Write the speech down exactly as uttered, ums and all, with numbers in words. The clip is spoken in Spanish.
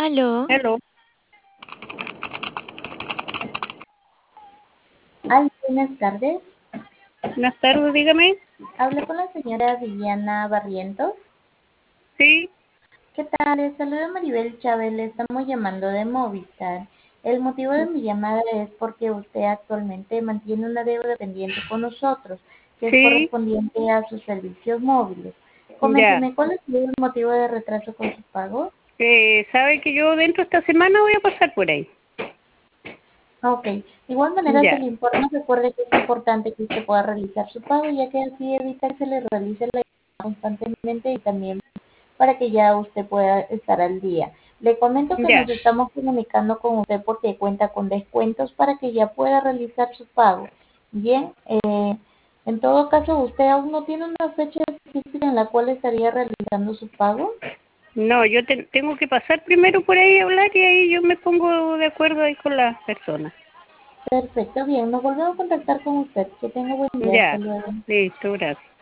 Aló, Hello. Hola, buenas tardes. Buenas tardes, dígame. Hablo con la señora Viviana Barrientos. Sí, ¿Qué tal? Les saluda Maribel Chávez. Le estamos llamando de Movistar. El motivo de mi llamada es porque usted actualmente mantiene una deuda pendiente con nosotros, que es sí, correspondiente a sus servicios móviles. ya. Coménteme, ¿cuál es el motivo de retraso con su pago? Eh, ¿sabe que yo dentro de esta semana voy a pasar por ahí? Ok, de igual manera se Ya, le informa, recuerde que es importante que usted pueda realizar su pago, ya que así evita que se le realice la constantemente y también para que ya usted pueda estar al día. Le comento que ya. nos estamos comunicando con usted porque cuenta con descuentos para que ya pueda realizar su pago. Bien, eh, en todo caso, ¿usted aún no tiene una fecha específica en la cual estaría realizando su pago? No, yo te- tengo que pasar primero por ahí a hablar y ahí yo me pongo de acuerdo ahí con las personas. Perfecto, bien, nos volvemos a contactar con usted. Que tenga buen día, hasta Ya, luego. listo, gracias.